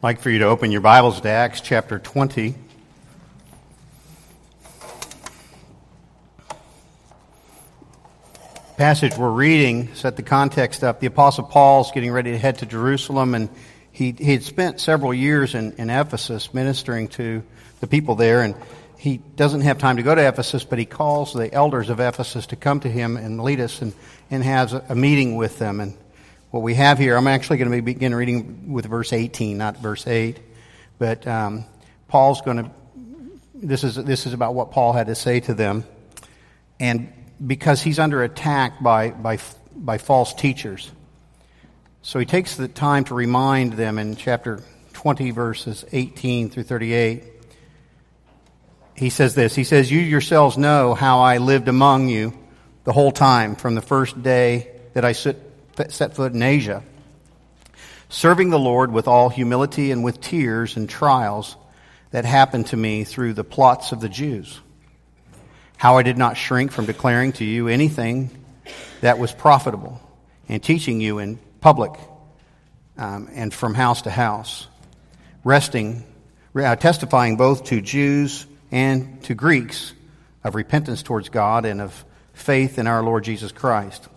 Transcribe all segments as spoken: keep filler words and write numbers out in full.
I'd like for you to open your Bibles to Acts chapter twenty. The passage we're reading, set the context up. The Apostle Paul's getting ready to head to Jerusalem, and he he had spent several years in, in Ephesus ministering to the people there, and he doesn't have time to go to Ephesus, but he calls the elders of Ephesus to come to him and lead us, and, and has a, a meeting with them. And what we have here, I'm actually going to begin reading with verse eighteen, not verse eight. But um, Paul's going to, this is this is about what Paul had to say to them. And because he's under attack by, by, by false teachers. So he takes the time to remind them in chapter twenty, verses eighteen through thirty-eight. He says this, he says, "You yourselves know how I lived among you the whole time, from the first day that I sit set foot in Asia, serving the Lord with all humility and with tears and trials that happened to me through the plots of the Jews. How I did not shrink from declaring to you anything that was profitable, and teaching you in public um, and from house to house, resting, uh, testifying both to Jews and to Greeks of repentance towards God and of faith in our Lord Jesus Christ."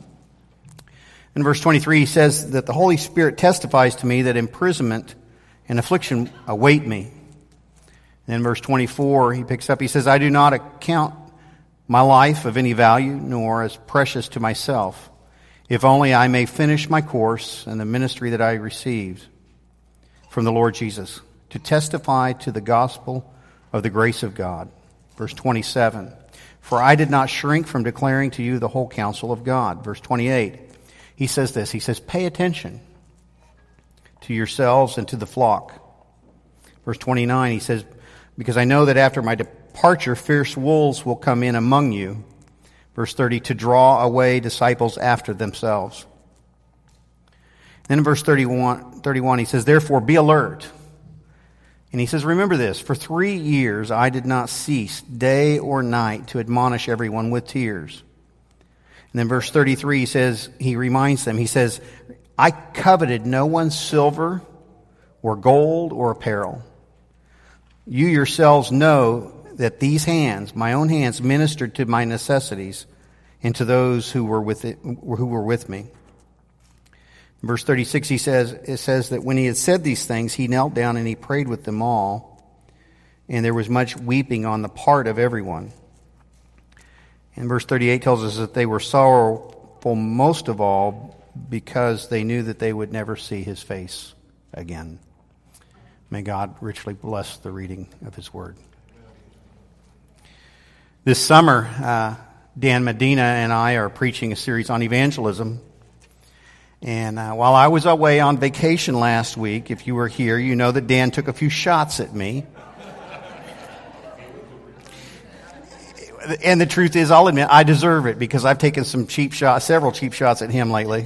In verse twenty-three, he says that the Holy Spirit testifies to me that imprisonment and affliction await me. And in verse twenty-four, he picks up, he says, "I do not account my life of any value, nor as precious to myself, if only I may finish my course and the ministry that I received from the Lord Jesus, to testify to the gospel of the grace of God." Verse twenty-seven, "For I did not shrink from declaring to you the whole counsel of God." Verse twenty-eight, he says this, he says, "Pay attention to yourselves and to the flock." Verse twenty-nine, he says, "Because I know that after my departure, fierce wolves will come in among you." Verse thirty, "To draw away disciples after themselves." Then in verse thirty-one, thirty-one, he says, "Therefore be alert." And he says, "Remember this, for three years I did not cease day or night to admonish everyone with tears." And then verse thirty-three, he says, he reminds them, he says, "I coveted no one's silver or gold or apparel. You yourselves know that these hands, my own hands, ministered to my necessities and to those who were with it, who were with me." In verse thirty-six, he says, it says that when he had said these things, he knelt down and he prayed with them all, and there was much weeping on the part of everyone. And verse thirty-eight tells us that they were sorrowful most of all because they knew that they would never see his face again. May God richly bless the reading of his word. This summer, uh, Dan Medina and I are preaching a series on evangelism. And uh, while I was away on vacation last week, if you were here, you know that Dan took a few shots at me. And the truth is, I'll admit, I deserve it because I've taken some cheap shots, several cheap shots at him lately.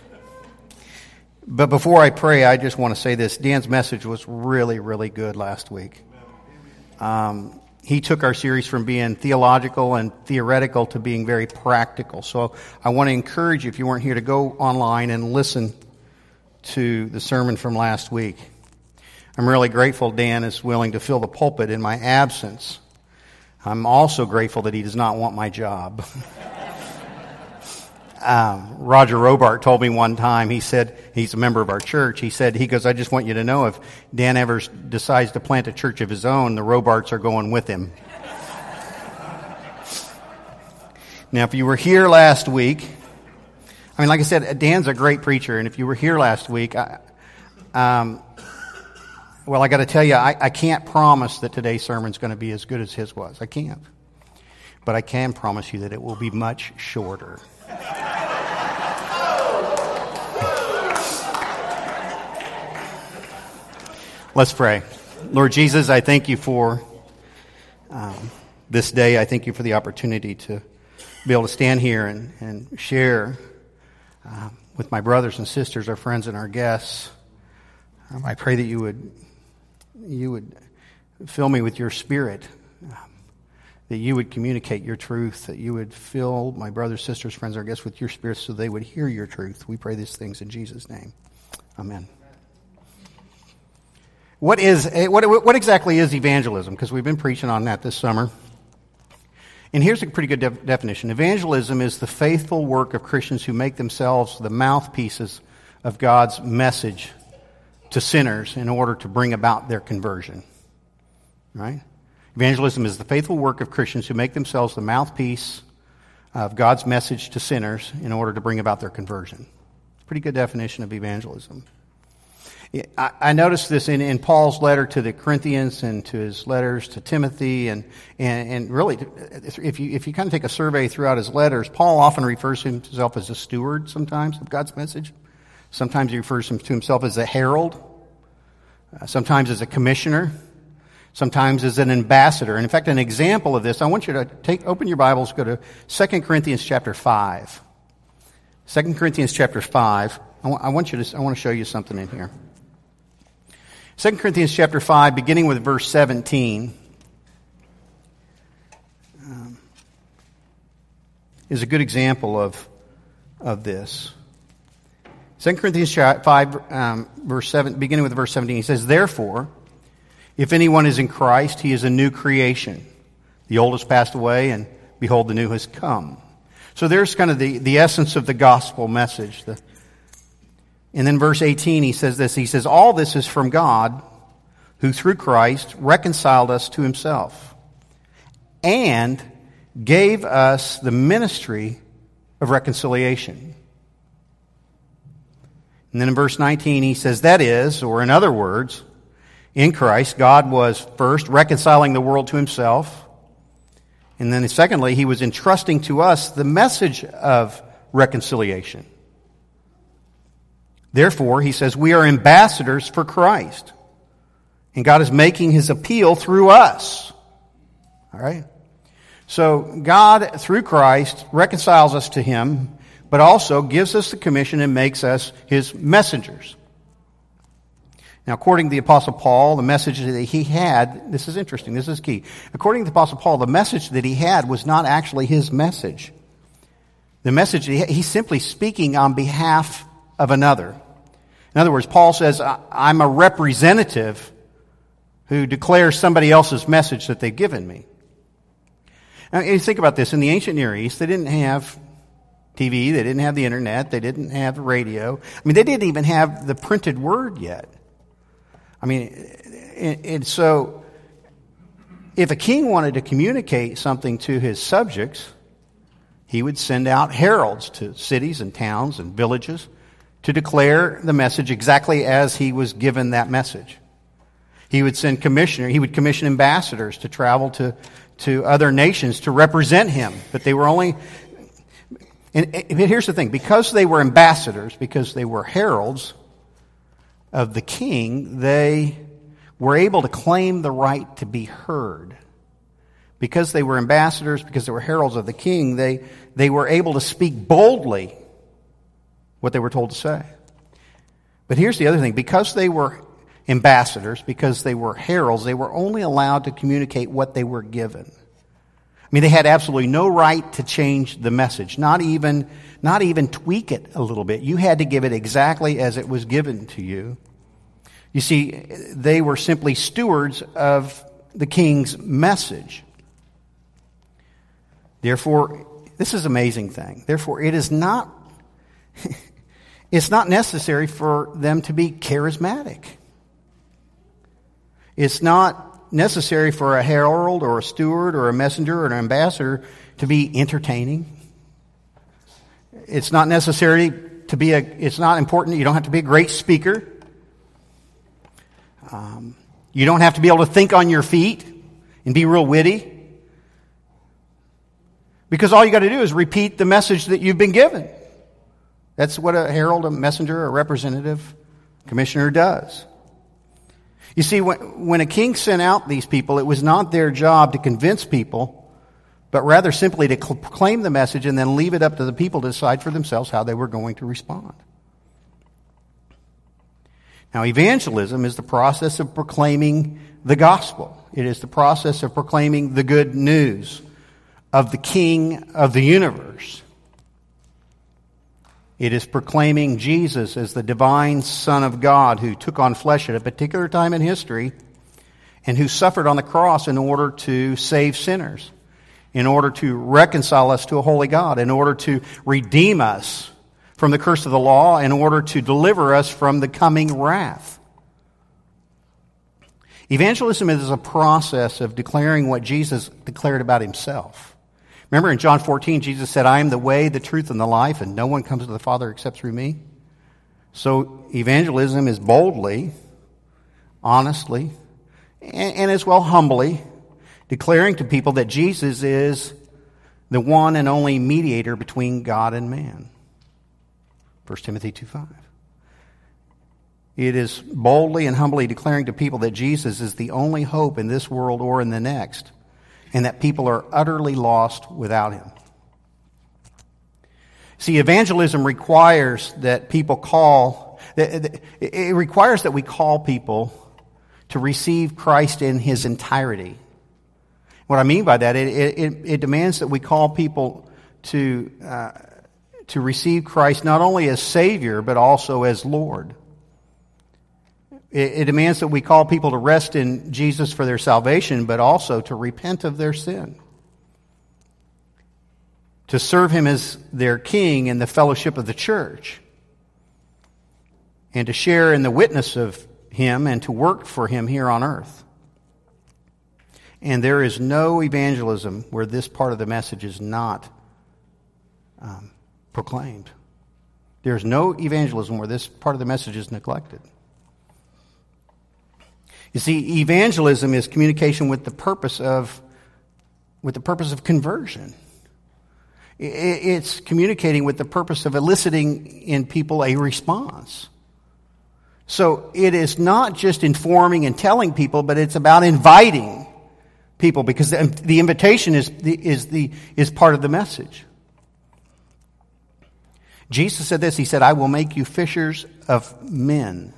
But before I pray, I just want to say this. Dan's message was really, really good last week. Um, he took our series from being theological and theoretical to being very practical. So I want to encourage you, if you weren't here, to go online and listen to the sermon from last week. I'm really grateful Dan is willing to fill the pulpit in my absence. I'm also grateful that he does not want my job. um, Roger Robart told me one time, he said, he's a member of our church, he said, he goes, "I just want you to know if Dan ever decides to plant a church of his own, the Robarts are going with him." Now, if you were here last week, I mean, like I said, Dan's a great preacher, and if you were here last week, I, um, well, I got to tell you, I, I can't promise that today's sermon's going to be as good as his was. I can't. But I can promise you that it will be much shorter. Let's pray. Lord Jesus, I thank you for um, this day. I thank you for the opportunity to be able to stand here and, and share uh, with my brothers and sisters, our friends and our guests. Um, I pray that you would you would fill me with your spirit, um, that you would communicate your truth, that you would fill my brothers, sisters, friends, our guests with your spirit so they would hear your truth. We pray these things in Jesus' name. Amen. What is what, what exactly is evangelism? Because we've been preaching on that this summer. And here's a pretty good de- definition. Evangelism is the faithful work of Christians who make themselves the mouthpieces of God's message to sinners in order to bring about their conversion. Right? Evangelism is the faithful work of Christians who make themselves the mouthpiece of God's message to sinners in order to bring about their conversion. Pretty good definition of evangelism. I, I noticed this in, in Paul's letter to the Corinthians and to his letters to Timothy, and, and, and really, if you if you kind of take a survey throughout his letters, Paul often refers to himself as a steward sometimes of God's message. Sometimes he refers to himself as a herald. Uh, sometimes as a commissioner. Sometimes as an ambassador. And in fact, an example of this, I want you to take open your Bibles, go to Second Corinthians chapter five. Second Corinthians chapter five. I want, I want you to I want to show you something in here. Second Corinthians chapter five, beginning with verse seventeen, um, is a good example of, of this. Second Corinthians five, um, verse seven, beginning with verse seventeen, he says, "Therefore, if anyone is in Christ, he is a new creation. The old has passed away, and behold, the new has come." So there's kind of the, the essence of the gospel message. The, and then verse eighteen, he says this. He says, "All this is from God, who through Christ reconciled us to himself and gave us the ministry of reconciliation." And then in verse nineteen, he says, "That is," or in other words, in Christ, God was first reconciling the world to himself. And then secondly, he was entrusting to us the message of reconciliation. Therefore, he says, we are ambassadors for Christ. And God is making his appeal through us. All right? So God, through Christ, reconciles us to him, but also gives us the commission and makes us his messengers. Now, according to the Apostle Paul, the message that he had, this is interesting, this is key. According to the Apostle Paul, the message that he had was not actually his message. The message, he's simply speaking on behalf of another. In other words, Paul says, I'm a representative who declares somebody else's message that they've given me. Now, you think about this. In the ancient Near East, they didn't have T V, they didn't have the internet, they didn't have radio. I mean, they didn't even have the printed word yet. I mean, and so if a king wanted to communicate something to his subjects, he would send out heralds to cities and towns and villages to declare the message exactly as he was given that message. He would send commissioner, he would commission ambassadors to travel to, to other nations to represent him. But they were only, and, and here's the thing, because they were ambassadors, because they were heralds of the king, they were able to claim the right to be heard. Because they were ambassadors, because they were heralds of the king, they, they were able to speak boldly what they were told to say. But here's the other thing. Because they were ambassadors, because they were heralds, they were only allowed to communicate what they were given. I mean, they had absolutely no right to change the message, not even, not even tweak it a little bit. You had to give it exactly as it was given to you. You see, they were simply stewards of the king's message. Therefore, this is an amazing thing. Therefore, it is not, it's not necessary for them to be charismatic. It's not necessary for a herald or a steward or a messenger or an ambassador to be entertaining. It's not necessary to be a, it's not important. You don't have to be a great speaker. Um, you don't have to be able to think on your feet and be real witty. Because all you got to do is repeat the message that you've been given. That's what a herald, a messenger, a representative, commissioner does. You see, when, when a king sent out these people, it was not their job to convince people, but rather simply to proclaim the message and then leave it up to the people to decide for themselves how they were going to respond. Now, evangelism is the process of proclaiming the gospel. It is the process of proclaiming the good news of the King of the universe. It is proclaiming Jesus as the divine Son of God who took on flesh at a particular time in history and who suffered on the cross in order to save sinners, in order to reconcile us to a holy God, in order to redeem us from the curse of the law, in order to deliver us from the coming wrath. Evangelism is a process of declaring what Jesus declared about himself. Remember in John fourteen, Jesus said, I am the way, the truth, and the life, and no one comes to the Father except through me. So evangelism is boldly, honestly, and, and as well humbly, declaring to people that Jesus is the one and only mediator between God and man. First Timothy two five. It is boldly and humbly declaring to people that Jesus is the only hope in this world or in the next, and that people are utterly lost without him. See, evangelism requires that people call, it requires that we call people to receive Christ in his entirety. What I mean by that, it, it, it demands that we call people to, uh, to receive Christ not only as Savior, but also as Lord. It demands that we call people to rest in Jesus for their salvation, but also to repent of their sin. To serve him as their king in the fellowship of the church. And to share in the witness of him and to work for him here on earth. And there is no evangelism where this part of the message is not um, proclaimed. There is no evangelism where this part of the message is neglected. You see, evangelism is communication with the purpose of, with the purpose of conversion. It's communicating with the purpose of eliciting in people a response. So it is not just informing and telling people, but it's about inviting people, because the, the invitation is the, is the is part of the message. Jesus said this. He said, "I will make you fishers of men."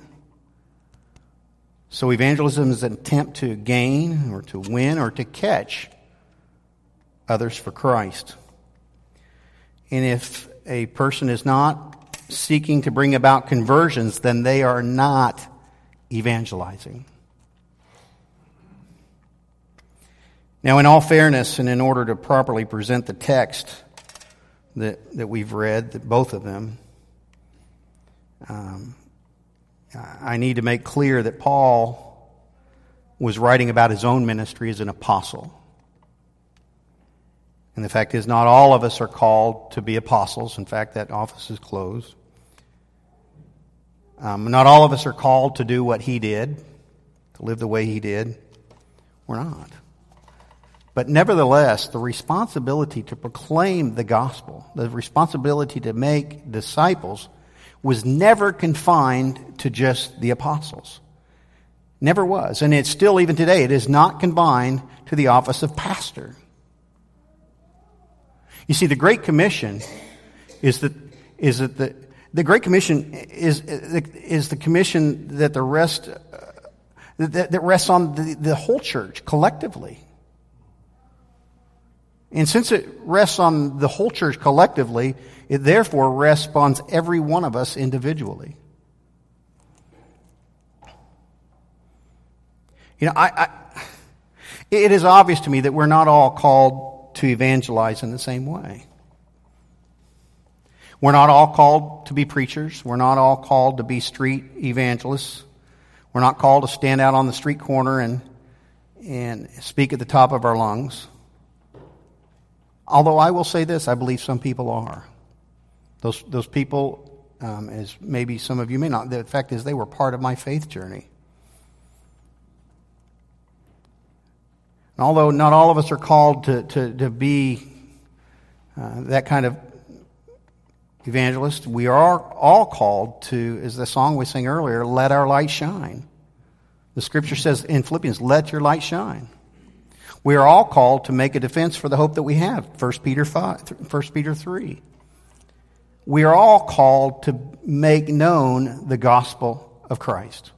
So evangelism is an attempt to gain or to win or to catch others for Christ. And if a person is not seeking to bring about conversions, then they are not evangelizing. Now, in all fairness, and in order to properly present the text that, that we've read, that both of them, um, I need to make clear that Paul was writing about his own ministry as an apostle. And the fact is, not all of us are called to be apostles. In fact, that office is closed. Um, not all of us are called to do what he did, to live the way he did. We're not. But nevertheless, the responsibility to proclaim the gospel, the responsibility to make disciples, was never confined to just the apostles. Never was. And it's still, even today, it is not confined to the office of pastor. You see, the Great Commission is that is that the the Great Commission is is the commission that the rest uh, that, that rests on the, the whole church collectively. And since it rests on the whole church collectively, it therefore rests on every one of us individually. You know, I, I, it is obvious to me that we're not all called to evangelize in the same way. We're not all called to be preachers. We're not all called to be street evangelists. We're not called to stand out on the street corner and and speak at the top of our lungs. Although I will say this, I believe some people are. Those those people, um, as maybe some of you may not, the fact is they were part of my faith journey. And although not all of us are called to, to, to be uh, that kind of evangelist, we are all called to, as the song we sang earlier, let our light shine. The scripture says in Philippians, let your light shine. We are all called to make a defense for the hope that we have. First Peter five, First Peter three. We are all called to make known the gospel of Christ.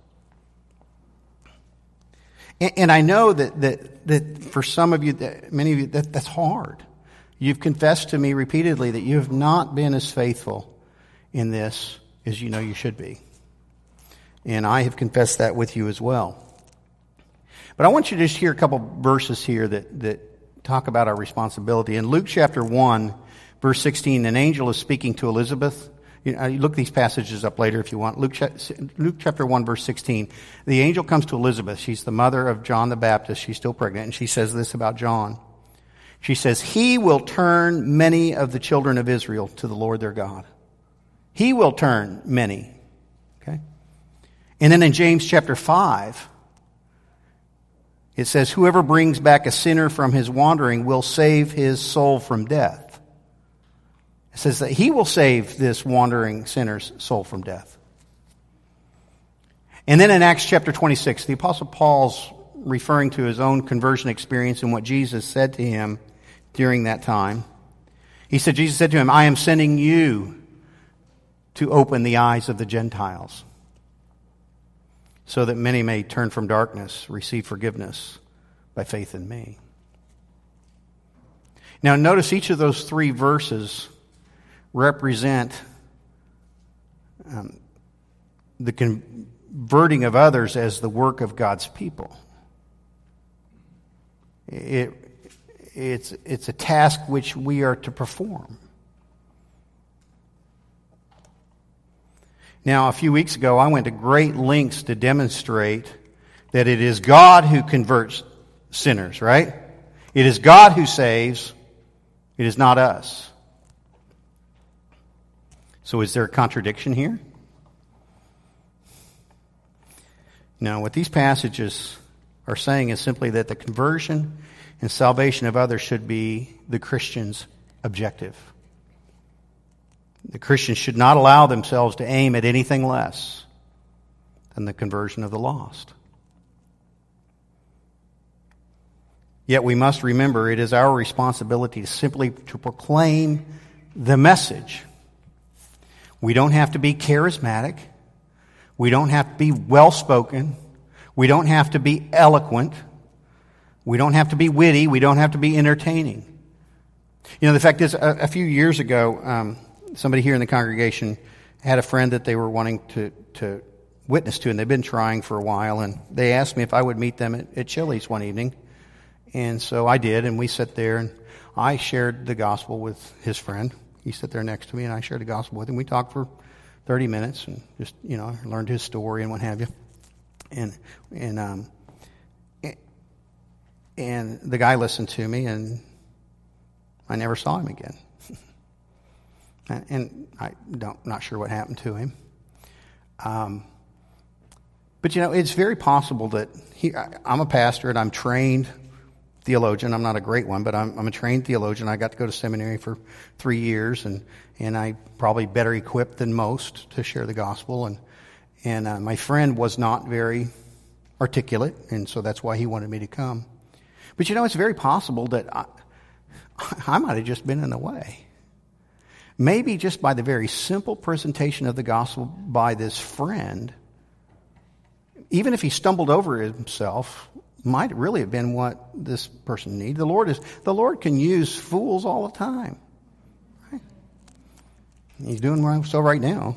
And, and I know that, that that for some of you, that many of you, that, that's hard. You've confessed to me repeatedly that you have not been as faithful in this as you know you should be. And I have confessed that with you as well. But I want you to just hear a couple verses here that, that talk about our responsibility. In Luke chapter one, verse sixteen, an angel is speaking to Elizabeth. You know, you look these passages up later if you want. Luke, Luke chapter one, verse sixteen. The angel comes to Elizabeth. She's the mother of John the Baptist. She's still pregnant. And she says this about John. She says, he will turn many of the children of Israel to the Lord their God. He will turn many. Okay? And then in James chapter five, it says, whoever brings back a sinner from his wandering will save his soul from death. It says that he will save this wandering sinner's soul from death. And then in Acts chapter twenty-six, the Apostle Paul's referring to his own conversion experience and what Jesus said to him during that time. He said, Jesus said to him, I am sending you to open the eyes of the Gentiles, so that many may turn from darkness, receive forgiveness by faith in me. Now notice each of those three verses represent um, the converting of others as the work of God's people. It, it's, it's a task which we are to perform. Now, a few weeks ago, I went to great lengths to demonstrate that it is God who converts sinners, right? It is God who saves. It is not us. So is there a contradiction here? No, what these passages are saying is simply that the conversion and salvation of others should be the Christian's objective. The Christians should not allow themselves to aim at anything less than the conversion of the lost. Yet we must remember it is our responsibility simply to proclaim the message. We don't have to be charismatic. We don't have to be well-spoken. We don't have to be eloquent. We don't have to be witty. We don't have to be entertaining. You know, the fact is, a, a few years ago, um, somebody here in the congregation had a friend that they were wanting to, to witness to, and they've been trying for a while, and they asked me if I would meet them at, at Chili's one evening. And so I did, and we sat there, and I shared the gospel with his friend. He sat there next to me, and I shared the gospel with him. We talked for thirty minutes, and just, you know, learned his story and what have you. And, and, um, and the guy listened to me, and I never saw him again. And I don't, not sure what happened to him. Um, but, you know, it's very possible that he, I, I'm a pastor and I'm trained theologian. I'm not a great one, but I'm, I'm a trained theologian. I got to go to seminary for three years, and, and I probably better equipped than most to share the gospel. And, and uh, my friend was not very articulate, and so that's why he wanted me to come. But, you know, it's very possible that I, I might have just been in the way. Maybe just by the very simple presentation of the gospel by this friend, even if he stumbled over himself, might really have been what this person needed. The Lord is the Lord can use fools all the time. Right? He's doing so right now.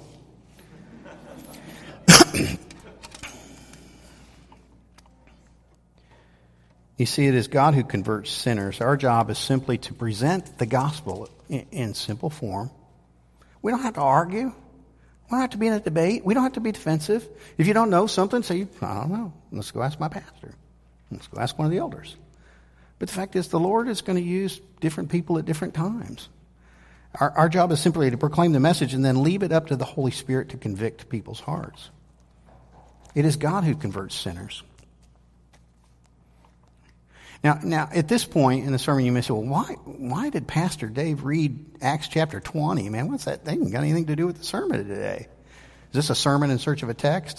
You see, it is God who converts sinners. Our job is simply to present the gospel in, in simple form. We don't have to argue. We don't have to be in a debate. We don't have to be defensive. If you don't know something, say, I don't know. Let's go ask my pastor. Let's go ask one of the elders. But the fact is, the Lord is going to use different people at different times. Our, our job is simply to proclaim the message and then leave it up to the Holy Spirit to convict people's hearts. It is God who converts sinners. Now, now, at this point in the sermon, you may say, well, why, why did Pastor Dave read Acts chapter twenty? Man, what's that? They ain't got anything to do with the sermon today. Is this a sermon in search of a text?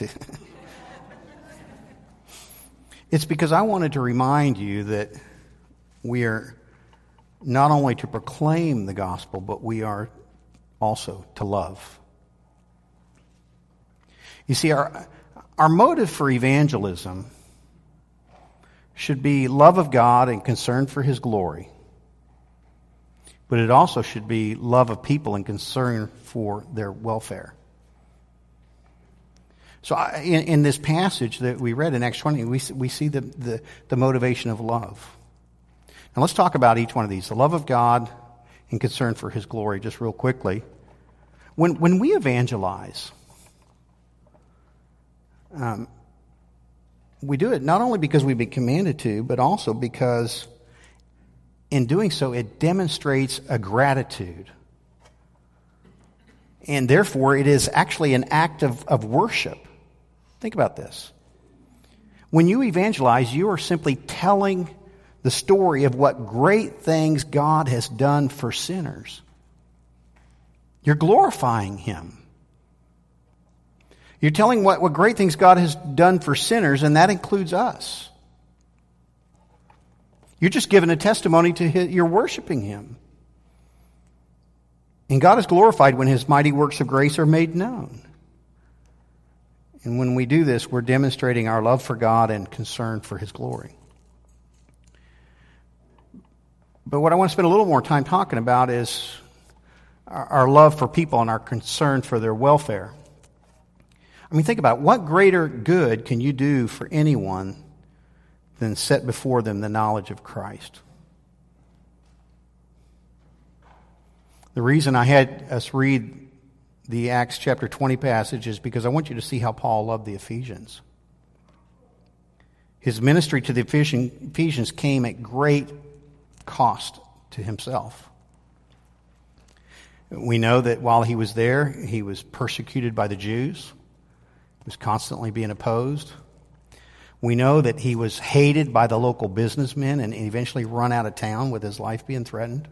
It's because I wanted to remind you that we are not only to proclaim the gospel, but we are also to love. You see, our, our motive for evangelism should be love of God and concern for His glory. but it also should be love of people and concern for their welfare. So I, in, in this passage that we read in Acts twenty, we, we see the, the, the motivation of love. Now let's talk about each one of these. The love of God and concern for His glory, just real quickly. When, when we evangelize, um, we do it not only because we've been commanded to, but also because in doing so, it demonstrates a gratitude. And therefore, it is actually an act of, of worship. Think about this. When you evangelize, you are simply telling the story of what great things God has done for sinners. You're glorifying Him. You're telling what, what great things God has done for sinners, and that includes us. You're just giving a testimony to His, you're worshiping Him. And God is glorified when His mighty works of grace are made known. And when we do this, we're demonstrating our love for God and concern for His glory. But what I want to spend a little more time talking about is our, our love for people and our concern for their welfare. I mean, think about it. What greater good can you do for anyone than set before them the knowledge of Christ? The reason I had us read the Acts chapter twenty passage is because I want you to see how Paul loved the Ephesians. His ministry to the Ephesians came at great cost to himself. We know that while he was there, he was persecuted by the Jews. He was constantly being opposed. We know that he was hated by the local businessmen and eventually run out of town with his life being threatened.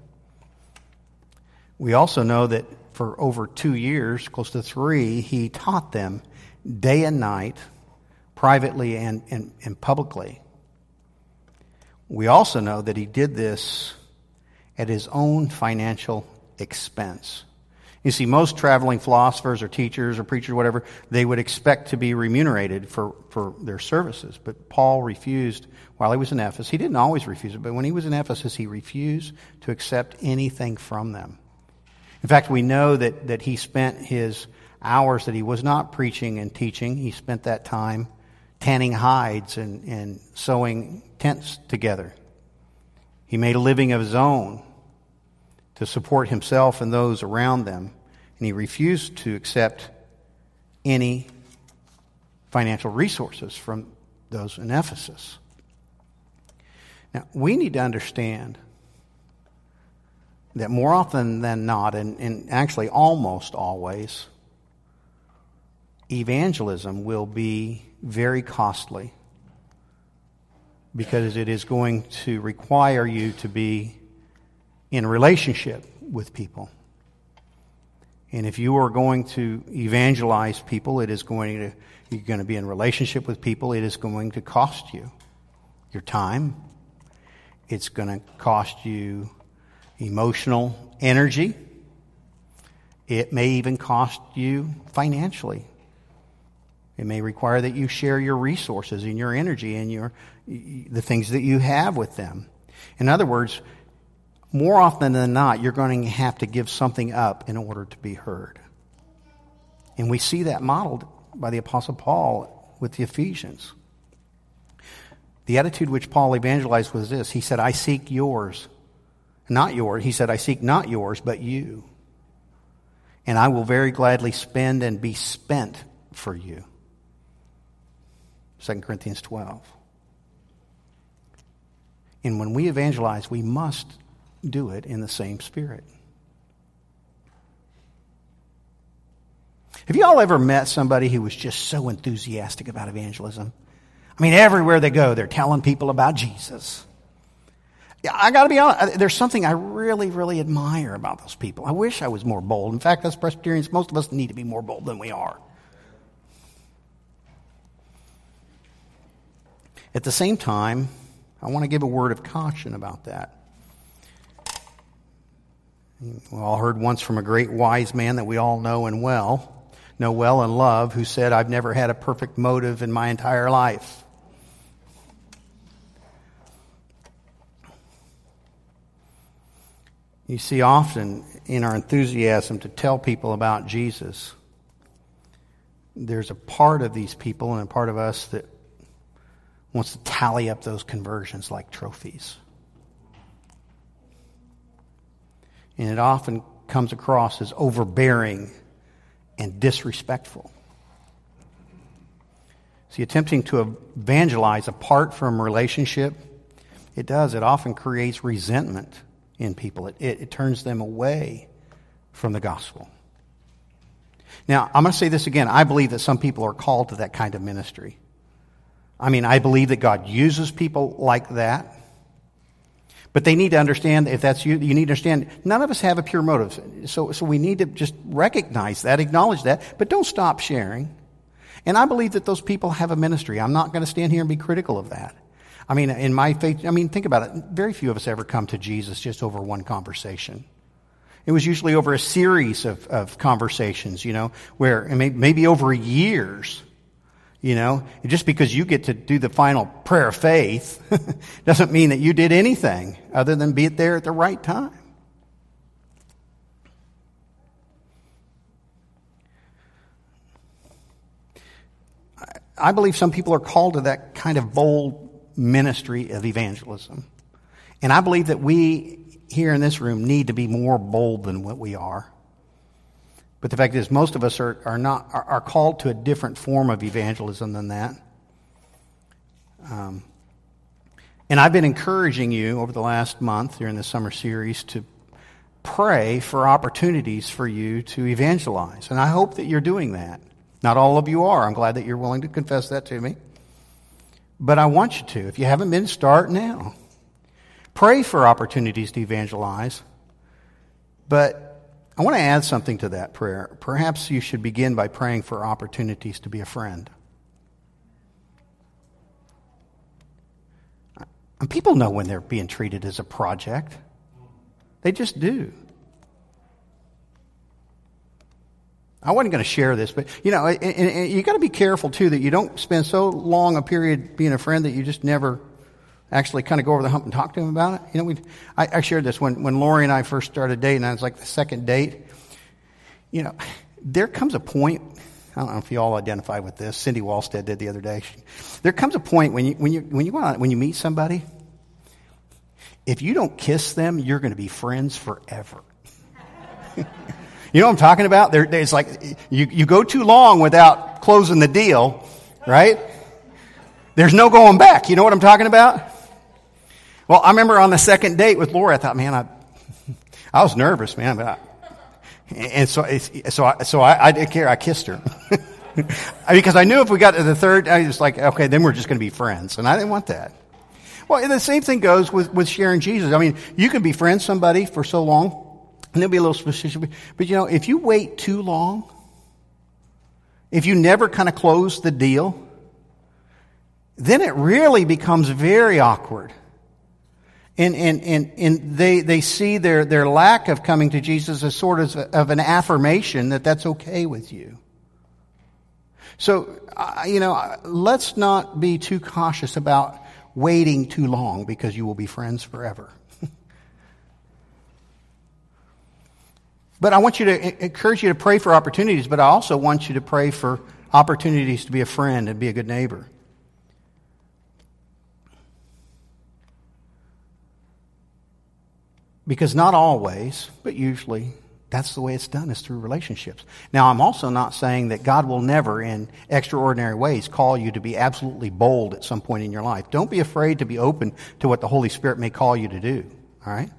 We also know that for over two years, close to three, he taught them day and night, privately and, and, and publicly. We also know that he did this at his own financial expense. You see, most traveling philosophers or teachers or preachers or whatever, they would expect to be remunerated for, for their services. But Paul refused while he was in Ephesus. He didn't always refuse it, but when he was in Ephesus, he refused to accept anything from them. In fact, we know that, that he spent his hours that he was not preaching and teaching, he spent that time tanning hides and, and sewing tents together. He made a living of his own to support himself and those around them, and he refused to accept any financial resources from those in Ephesus. Now, we need to understand that more often than not, and, and actually almost always, evangelism will be very costly because it is going to require you to be in relationship with people. And if you are going to evangelize people, it is going to, you're going to be in relationship with people, it is going to cost you your time. It's going to cost you emotional energy. It may even cost you financially. It may require that you share your resources and your energy and your the things that you have with them. In other words, more often than not, you're going to have to give something up in order to be heard. And we see that modeled by the Apostle Paul with the Ephesians. The attitude which Paul evangelized was this. He said, I seek yours, not yours. He said, I seek not yours, but you. And I will very gladly spend and be spent for you. Second Corinthians twelve. And when we evangelize, we must do it in the same spirit. Have you all ever met somebody who was just so enthusiastic about evangelism? I mean, everywhere they go, they're telling people about Jesus. Yeah, I got to be honest, there's something I really, really admire about those people. I wish I was more bold. In fact, as Presbyterians, most of us need to be more bold than we are. At the same time, I want to give a word of caution about that. We all heard once from a great wise man that we all know and well, know well and love, who said, I've never had a perfect motive in my entire life. You see, often in our enthusiasm to tell people about Jesus, there's a part of these people and a part of us that wants to tally up those conversions like trophies. And it often comes across as overbearing and disrespectful. See, attempting to evangelize apart from relationship, it does. It often creates resentment in people. It, it, it turns them away from the gospel. Now, I'm going to say this again. I believe that some people are called to that kind of ministry. I mean, I believe that God uses people like that. But they need to understand, if that's you, you need to understand, none of us have a pure motive. So, so we need to just recognize that, acknowledge that, but don't stop sharing. And I believe that those people have a ministry. I'm not going to stand here and be critical of that. I mean, in my faith, I mean, think about it. Very few of us ever come to Jesus just over one conversation. It was usually over a series of, of conversations, you know, where and maybe, maybe over years, you know. Just because you get to do the final prayer of faith doesn't mean that you did anything other than be there at the right time. I believe some people are called to that kind of bold ministry of evangelism. And I believe that we here in this room need to be more bold than what we are. But the fact is, most of us are, are not are, are called to a different form of evangelism than that. Um, and I've been encouraging you over the last month during the summer series to pray for opportunities for you to evangelize. And I hope that you're doing that. Not all of you are. I'm glad that you're willing to confess that to me. But I want you to. If you haven't been, start now. Pray for opportunities to evangelize. But I want to add something to that prayer. Perhaps you should begin by praying for opportunities to be a friend. And people know when they're being treated as a project. They just do. I wasn't going to share this, but, you know, and, and you got to be careful, too, that you don't spend so long a period being a friend that you just never actually kind of go over the hump and talk to him about it. You know, we, I, I shared this when, when Lori and I first started dating. I was like the second date. You know, there comes a point, I don't know if you all identify with this. Cindy Wallstead did the other day. There comes a point when you, when you, when you, when you meet somebody, if you don't kiss them, you're going to be friends forever. You know what I'm talking about? There, it's like you, you go too long without closing the deal, right? There's no going back. You know what I'm talking about? Well, I remember on the second date with Laura, I thought, man, I, I was nervous, man. But I, and so, so, I, so I, I didn't care. I kissed her because I knew if we got to the third, I was like, okay, then we're just going to be friends, and I didn't want that. Well, the same thing goes with with sharing Jesus. I mean, you can be friends with somebody for so long. And there'll be a little specific, but you know, if you wait too long, if you never kind of close the deal, then it really becomes very awkward. And and and and they they see their their lack of coming to Jesus as sort of of an affirmation that that's okay with you. So uh, you know, let's not be too cautious about waiting too long, because you will be friends forever. But I want you to encourage you to pray for opportunities, but I also want you to pray for opportunities to be a friend and be a good neighbor. Because not always, but usually, that's the way it's done, is through relationships. Now, I'm also not saying that God will never, in extraordinary ways, call you to be absolutely bold at some point in your life. Don't be afraid to be open to what the Holy Spirit may call you to do, all right?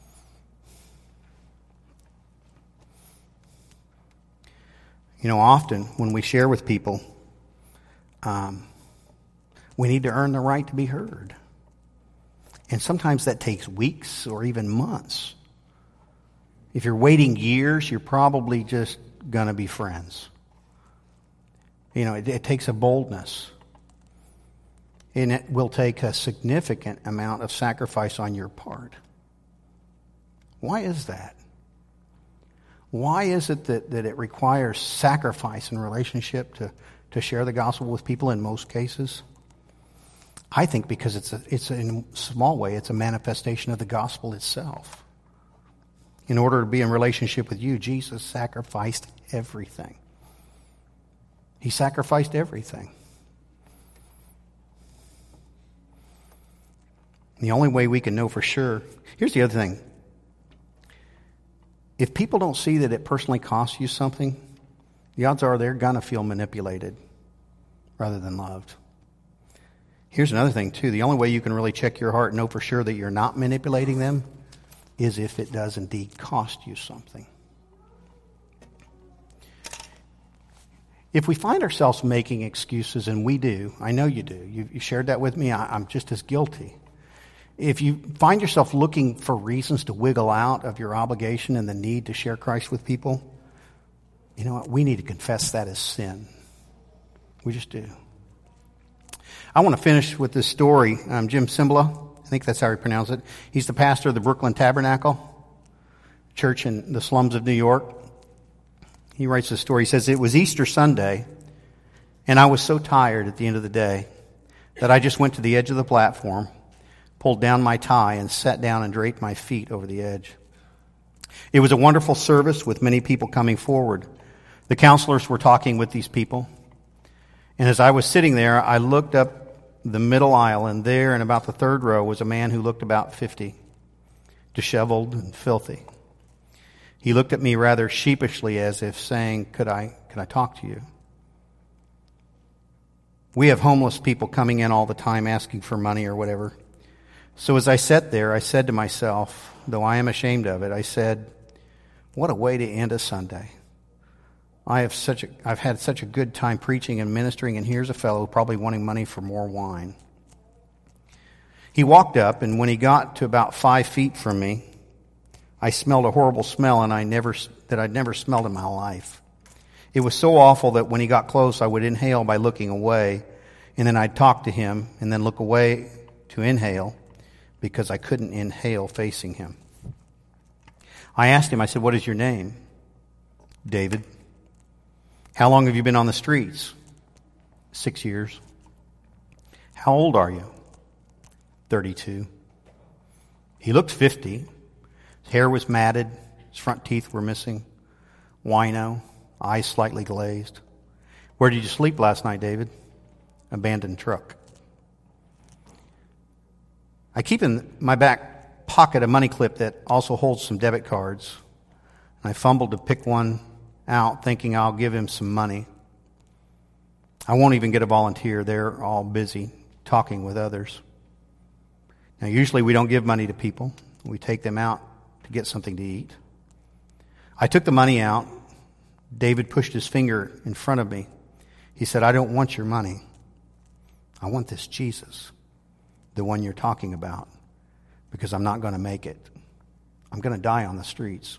You know, often when we share with people, um, we need to earn the right to be heard. And sometimes that takes weeks or even months. If you're waiting years, you're probably just going to be friends. You know, it, it takes a boldness. And it will take a significant amount of sacrifice on your part. Why is that? Why is it that, that it requires sacrifice in relationship to, to share the gospel with people in most cases? I think because it's a, it's a, in a small way, it's a manifestation of the gospel itself. In order to be in relationship with you, Jesus sacrificed everything. He sacrificed everything. The only way we can know for sure, here's the other thing. If people don't see that it personally costs you something, the odds are they're going to feel manipulated rather than loved. Here's another thing, too. The only way you can really check your heart and know for sure that you're not manipulating them is if it does indeed cost you something. If we find ourselves making excuses, and we do, I know you do, you, you shared that with me, I, I'm just as guilty. If you find yourself looking for reasons to wiggle out of your obligation and the need to share Christ with people, you know what? We need to confess that as sin. We just do. I want to finish with this story. Um, Jim Cymbala, I think that's how he pronounced it. He's the pastor of the Brooklyn Tabernacle Church in the slums of New York. He writes this story. He says, "It was Easter Sunday, and I was so tired at the end of the day that I just went to the edge of the platform, pulled down my tie, and sat down and draped my feet over the edge. It was a wonderful service with many people coming forward. The counselors were talking with these people. And as I was sitting there, I looked up the middle aisle, and there in about the third row was a man who looked about fifty, disheveled and filthy. He looked at me rather sheepishly as if saying, could I, could I talk to you? We have homeless people coming in all the time asking for money or whatever. So as I sat there, I said to myself, though I am ashamed of it, I said, what a way to end a Sunday. I have such a, I've had such a good time preaching and ministering, and here's a fellow probably wanting money for more wine. He walked up, and when he got to about five feet from me, I smelled a horrible smell and I never that I'd never smelled in my life. It was so awful that when he got close, I would inhale by looking away, and then I'd talk to him and then look away to inhale because I couldn't inhale facing him. I asked him, I said, what is your name? David. How long have you been on the streets? Six years. How old are you? Thirty-two. He looked fifty. His hair was matted. His front teeth were missing. Wino. Eyes slightly glazed. Where did you sleep last night, David? Abandoned truck. I keep in my back pocket a money clip that also holds some debit cards. And I fumbled to pick one out, thinking I'll give him some money. I won't even get a volunteer. They're all busy talking with others. Now, usually we don't give money to people. We take them out to get something to eat. I took the money out. David pushed his finger in front of me. He said, I don't want your money. I want this Jesus, the one you're talking about, because I'm not going to make it. I'm going to die on the streets.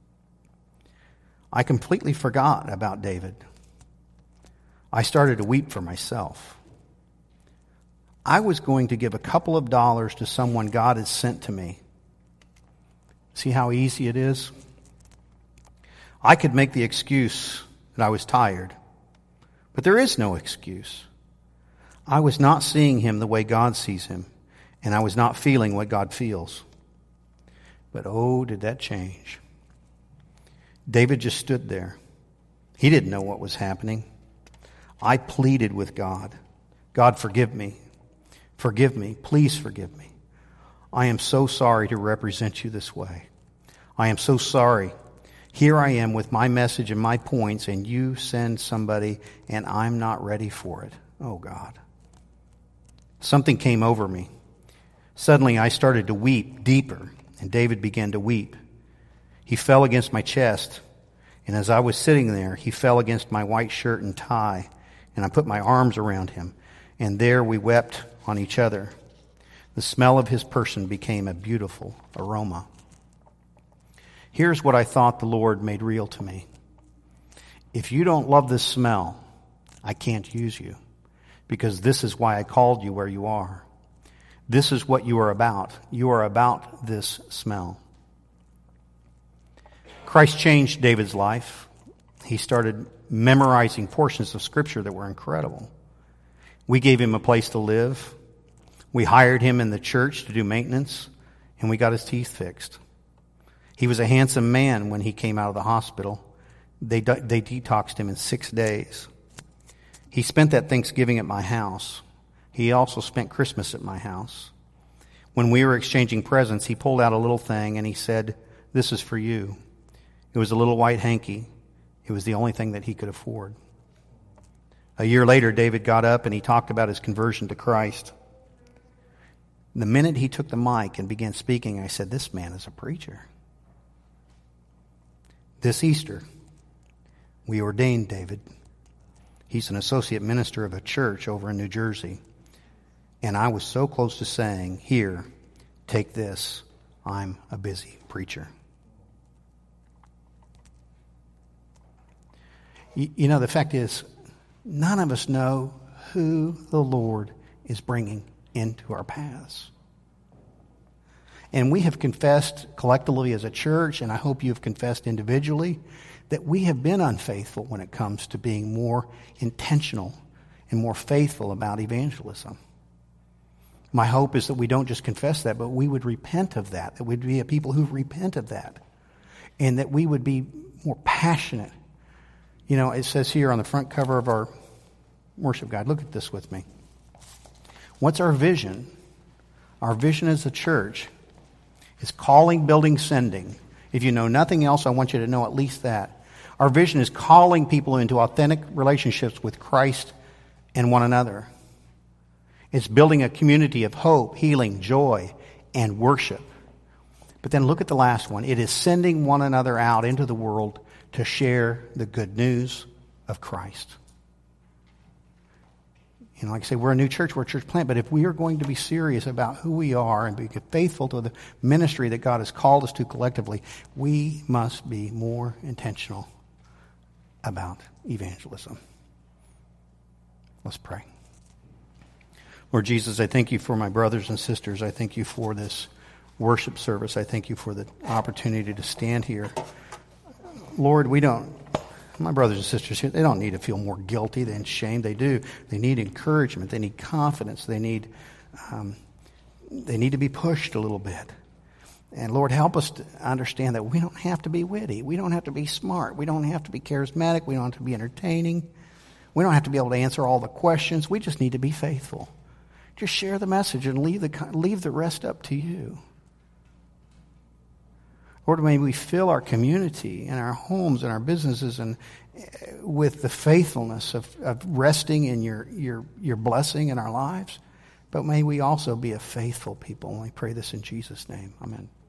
I completely forgot about David. I started to weep for myself. I was going to give a couple of dollars to someone God has sent to me. See how easy it is? I could make the excuse that I was tired, but there is no excuse. I was not seeing him the way God sees him, and I was not feeling what God feels. But oh, did that change. David just stood there. He didn't know what was happening. I pleaded with God. God, forgive me. Forgive me. Please forgive me. I am so sorry to represent you this way. I am so sorry. Here I am with my message and my points, and you send somebody, and I'm not ready for it. Oh, God. Something came over me. Suddenly, I started to weep deeper, and David began to weep. He fell against my chest, and as I was sitting there, he fell against my white shirt and tie, and I put my arms around him, and there we wept on each other. The smell of his person became a beautiful aroma. Here's what I thought the Lord made real to me. If you don't love this smell, I can't use you, because this is why I called you where you are. This is what you are about. You are about this smell. Christ changed David's life. He started memorizing portions of Scripture that were incredible. We gave him a place to live. We hired him in the church to do maintenance, and we got his teeth fixed. He was a handsome man when he came out of the hospital. They, they detoxed him in six days. He spent that Thanksgiving at my house. He also spent Christmas at my house. When we were exchanging presents, he pulled out a little thing and he said, "This is for you." It was a little white hanky. It was the only thing that he could afford. A year later, David got up and he talked about his conversion to Christ. The minute he took the mic and began speaking, I said, "This man is a preacher." This Easter, we ordained David. He's an associate minister of a church over in New Jersey. And I was so close to saying, "Here, take this. I'm a busy preacher." You, you know, the fact is, none of us know who the Lord is bringing into our paths. And we have confessed collectively as a church, and I hope you've confessed individually, that we have been unfaithful when it comes to being more intentional and more faithful about evangelism. My hope is that we don't just confess that, but we would repent of that, that we'd be a people who repent of that, and that we would be more passionate. You know, it says here on the front cover of our worship guide, look at this with me. What's our vision? Our vision as a church is calling, building, sending. If you know nothing else, I want you to know at least that. Our vision is calling people into authentic relationships with Christ and one another. It's building a community of hope, healing, joy, and worship. But then look at the last one. It is sending one another out into the world to share the good news of Christ. You know, like I say, we're a new church, we're a church plant, but if we are going to be serious about who we are and be faithful to the ministry that God has called us to collectively, we must be more intentional about evangelism. Let's pray. Lord Jesus, I thank you for my brothers and sisters. I thank you for this worship service. I thank you for the opportunity to stand here. Lord, we don't, my brothers and sisters here, they don't need to feel more guilty than shame. They do. They need encouragement. They need confidence. They need, um, they need to be pushed a little bit. And Lord, help us to understand that we don't have to be witty. We don't have to be smart. We don't have to be charismatic. We don't have to be entertaining. We don't have to be able to answer all the questions. We just need to be faithful. Just share the message and leave the, leave the rest up to you. Lord, may we fill our community and our homes and our businesses and with the faithfulness of, of resting in your, your, your blessing in our lives. But may we also be a faithful people. And we pray this in Jesus' name. Amen.